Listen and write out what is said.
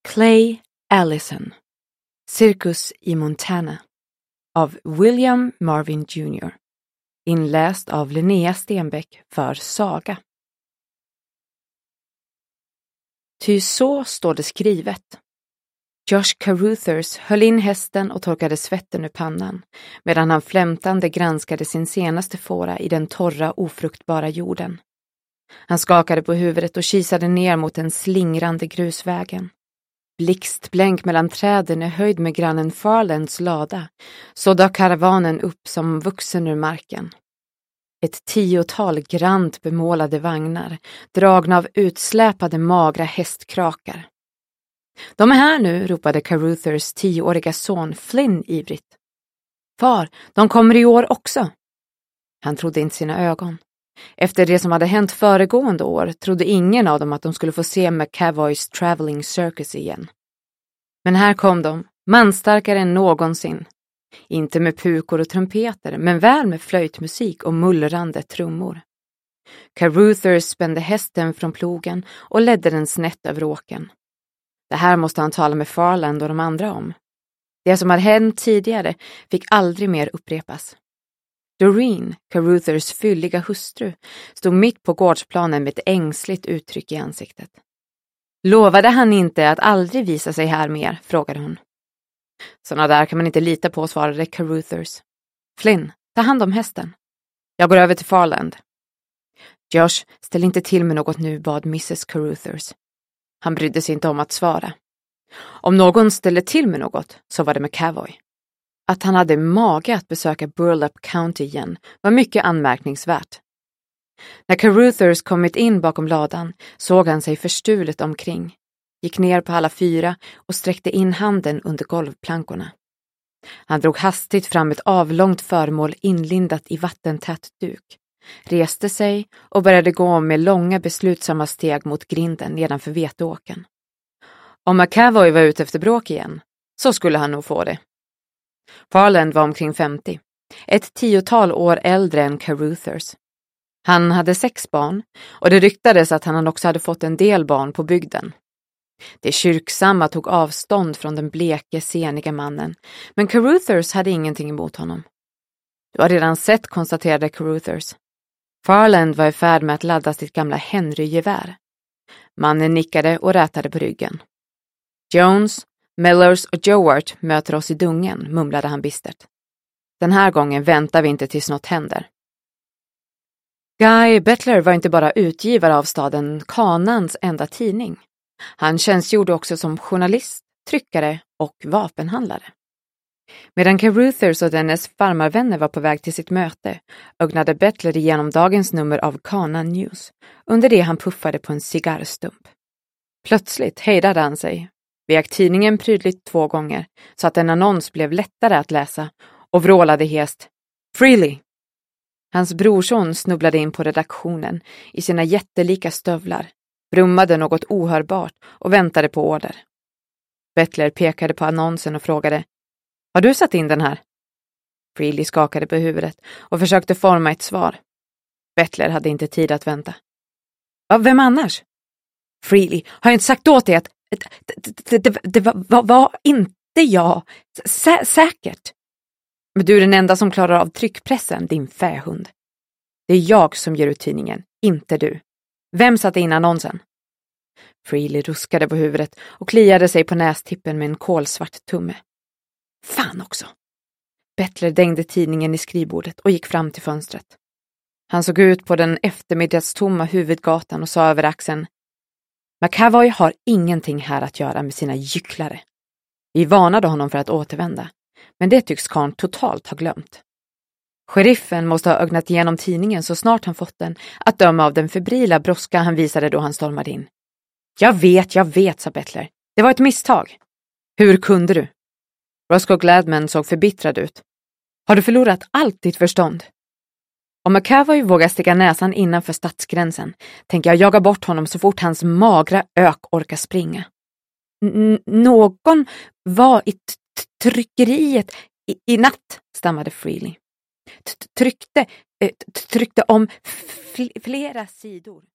Clay Allison, Cirkus i Montana av William Marvin Jr. Inläst av Linnea Stenbeck för Saga. Ty så står det skrivet. Josh Caruthers höll in hästen och torkade svetten ur pannan, medan han flämtande granskade sin senaste fåra i den torra, ofruktbara jorden. Han skakade på huvudet och kisade ner mot den slingrande grusvägen. Blixtblänk mellan träden i höjd med grannen Farlands lada, så dök karavanen upp som vuxen ur marken. Ett 10-tal grant bemålade vagnar, dragna av utsläpade magra hästkrakar. De är här nu, ropade Caruthers 10-åriga son Flynn ivrigt. Far, de kommer i år också. Han trodde inte sina ögon. Efter det som hade hänt föregående år trodde ingen av dem att de skulle få se McAvoys Traveling Circus igen. Men här kom de, manstarkare än någonsin. Inte med pukor och trumpeter, men väl med flöjtmusik och mullrande trummor. Caruthers spände hästen från plogen och ledde den snett över åken. Det här måste han tala med Farland och de andra om. Det som hade hänt tidigare fick aldrig mer upprepas. Doreen, Caruthers fylliga hustru, stod mitt på gårdsplanen med ett ängsligt uttryck i ansiktet. Lovade han inte att aldrig visa sig här mer, frågade hon. Såna där kan man inte lita på, svarade Caruthers. Flynn, ta hand om hästen. Jag går över till Farland. Josh, ställ inte till med något nu, bad Mrs. Caruthers. Han brydde sig inte om att svara. Om någon ställde till med något så var det McAvoy. Att han hade mage att besöka Burlap County igen var mycket anmärkningsvärt. När Caruthers kommit in bakom ladan såg han sig förstulet omkring, gick ner på alla fyra och sträckte in handen under golvplankorna. Han drog hastigt fram ett avlångt föremål inlindat i vattentät duk, reste sig och började gå med långa beslutsamma steg mot grinden nedanför veteåken. Om McAvoy var ute efter bråk igen, så skulle han nog få det. Farland var omkring 50, ett 10-tal år äldre än Caruthers. Han hade 6 barn och det ryktades att han också hade fått en del barn på bygden. Det kyrksamma tog avstånd från den bleke, seniga mannen, men Caruthers hade ingenting emot honom. Du har redan sett, konstaterade Caruthers. Farland var i färd med att ladda sitt gamla Henry-gevär. Mannen nickade och rätade på ryggen. Jones, Mellors och Jowart möter oss i dungen, mumlade han bistert. Den här gången väntar vi inte tills något händer. Guy Bettler var inte bara utgivare av staden Kanans enda tidning. Han tjänstgjorde också som journalist, tryckare och vapenhandlare. Medan Caruthers och dennes farmarvänner var på väg till sitt möte ögnade Bettler igenom dagens nummer av Kanan News under det han puffade på en cigarrstump. Plötsligt hejdade han sig, vek tidningen prydligt 2 gånger så att en annons blev lättare att läsa och vrålade hest Freely! Hans brorson snubblade in på redaktionen i sina jättelika stövlar, brummade något ohörbart och väntade på order. Bettler pekade på annonsen och frågade, har du satt in den här? Freely skakade på huvudet och försökte forma ett svar. Bettler hade inte tid att vänta. Vem annars? Freely, har jag inte sagt åt dig att det var inte jag. Säkert. Men du är den enda som klarar av tryckpressen, din fähund. Det är jag som ger ut tidningen, inte du. Vem satte in annonsen? Freely ruskade på huvudet och kliade sig på nästippen med en kolsvart tumme. Fan också. Bettler dängde tidningen i skrivbordet och gick fram till fönstret. Han såg ut på den eftermiddagstomma huvudgatan och sa över axeln, McAvoy har ingenting här att göra med sina gycklare. Vi varnade honom för att återvända, men det tycks karln totalt ha glömt. Sheriffen måste ha ögnat igenom tidningen så snart han fått den, att döma av den febrila brådska han visade då han stormade in. Jag vet, sa Bettler. Det var ett misstag. Hur kunde du? Roscoe Gladman såg förbittrad ut. Har du förlorat allt ditt förstånd? Om McAvoy vågar sticka näsan innanför stadsgränsen tänker jag jaga bort honom så fort hans magra ök orkar springa. Någon var i tryckeriet i natt, stammade Freely. Tryckte om flera sidor.